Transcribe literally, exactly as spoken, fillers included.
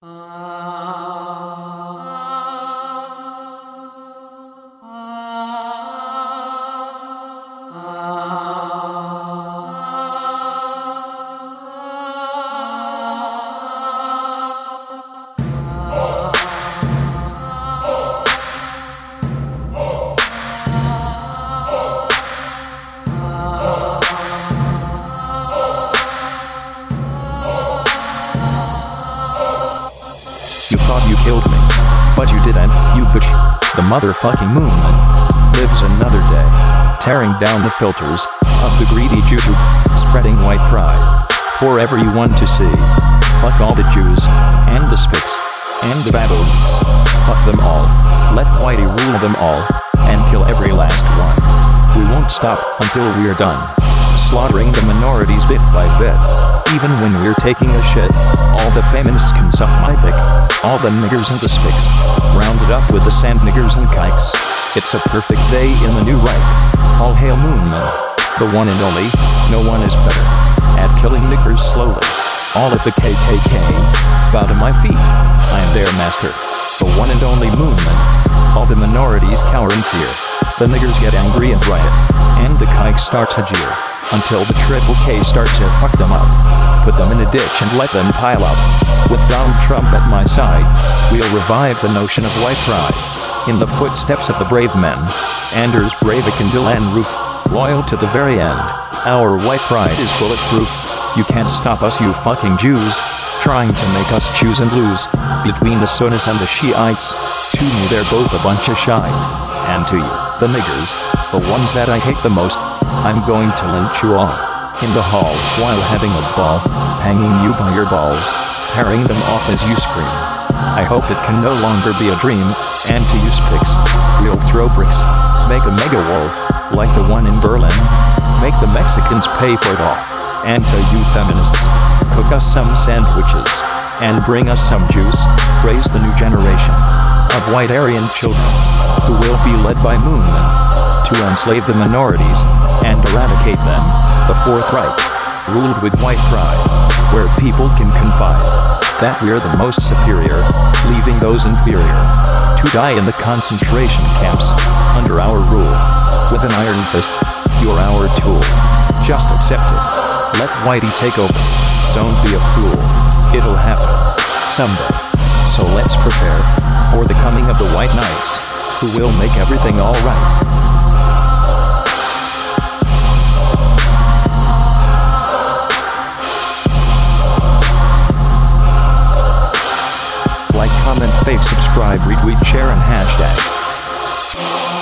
You thought you killed me, but you didn't, you bitch. The motherfucking moonman lives another day, tearing down the filters of the greedy Juju, spreading white pride for everyone to see. Fuck all the Jews, and the Spics, and the baboons. Fuck them all, let Whitey rule them all, and kill every last one. We won't stop until we're done slaughtering the minorities bit by bit. Even when we're taking a shit, all the feminists can suck my dick. All the niggers and the Spics, rounded up with the sand niggers and kikes. It's a perfect day in the new Reich. All hail Moonman, the one and only. No one is better at killing niggers slowly. All of the K K K, bow to my feet. I am their master, the one and only Moonman. All the minorities cower in fear. The niggers get angry and riot, and the kikes start to jeer, until the triple K start to fuck them up. Put them in a ditch and let them pile up. With Donald Trump at my side, we'll revive the notion of white pride. In the footsteps of the brave men, Anders Breivik and Dylan Roof, loyal to the very end. Our white pride is bulletproof. You can't stop us, you fucking Jews, trying to make us choose and lose between the Sunnis and the Shiites. To me they're both a bunch of shite. And to you, the niggers, the ones that I hate the most, I'm going to lynch you all in the hall while having a ball, hanging you by your balls, tearing them off as you scream. I hope it can no longer be a dream, and to you Spics, we'll throw bricks, make a mega wall, like the one in Berlin, make the Mexicans pay for it all, and to you feminists, cook us some sandwiches, and bring us some juice, raise the new generation of white Aryan children, who will be led by Moonman, to enslave the minorities, and eradicate them. The Fourth Reich, ruled with white pride, where people can confide that we're the most superior, leaving those inferior to die in the concentration camps, under our rule. With an iron fist, you're our tool. Just accept it. Let Whitey take over. Don't be a fool. It'll happen someday. So let's prepare for the coming of the white knights, who will make everything alright. Like, comment, fave, subscribe, retweet, share, and hashtag.